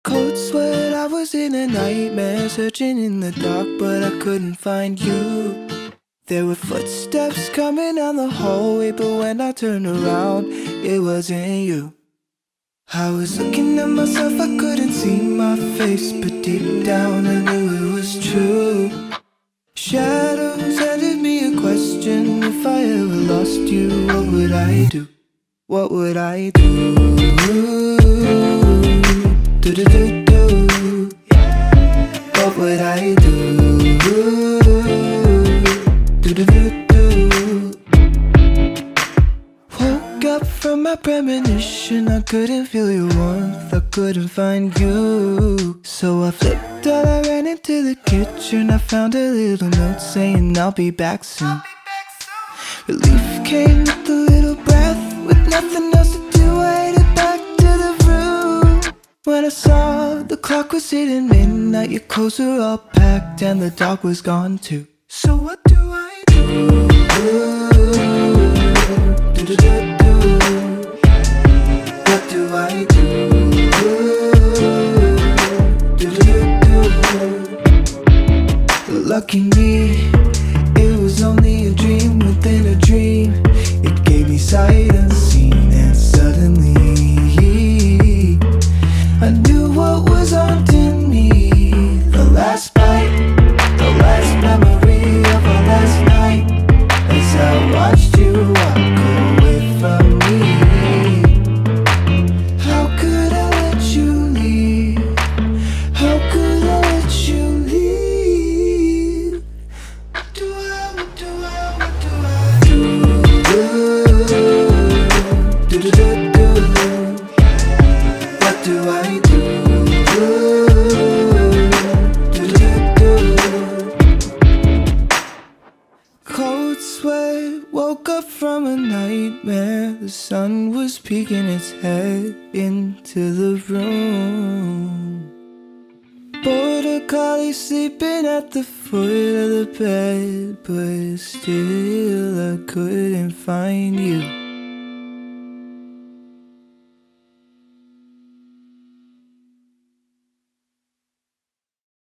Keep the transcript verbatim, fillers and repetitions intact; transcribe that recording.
Cold sweat, I was in a nightmare, searching in the dark, but I couldn't find you. There were footsteps coming down the hallway, but when I turned around, it wasn't you. I was looking at myself, I couldn't see my face, but deep down I knew it was true. Shadows handed me a question: if I ever lost you, what would I do? What would I do? Do do do do. What would I do? Do do do do. Woke up from my premonition, I couldn't feel your warmth, I couldn't find you. So I flipped out, I ran into the kitchen, I found a little note saying I'll be back soon. Relief came with a little breath, with nothing else to do, I headed back to the room. When I saw the clock was hitting midnight, your clothes were all packed and the dog was gone too. So what do I do? Do do do do. What do I do? Do do do do. Lucky me, it was only a dream within a dream. It gave me sight unseen, and suddenly I knew what was haunting me. The last bite, the last memory of our last night, as I watched you walk away from me. How could I let you leave? How could I let you leave? What do I, what do I, what do I do? Do do do do. What do I do? Do do do. Cold sweat, woke up from a nightmare. The sun was peeking its head into the room. Border collie sleeping at the foot of the bed, but still I couldn't find you.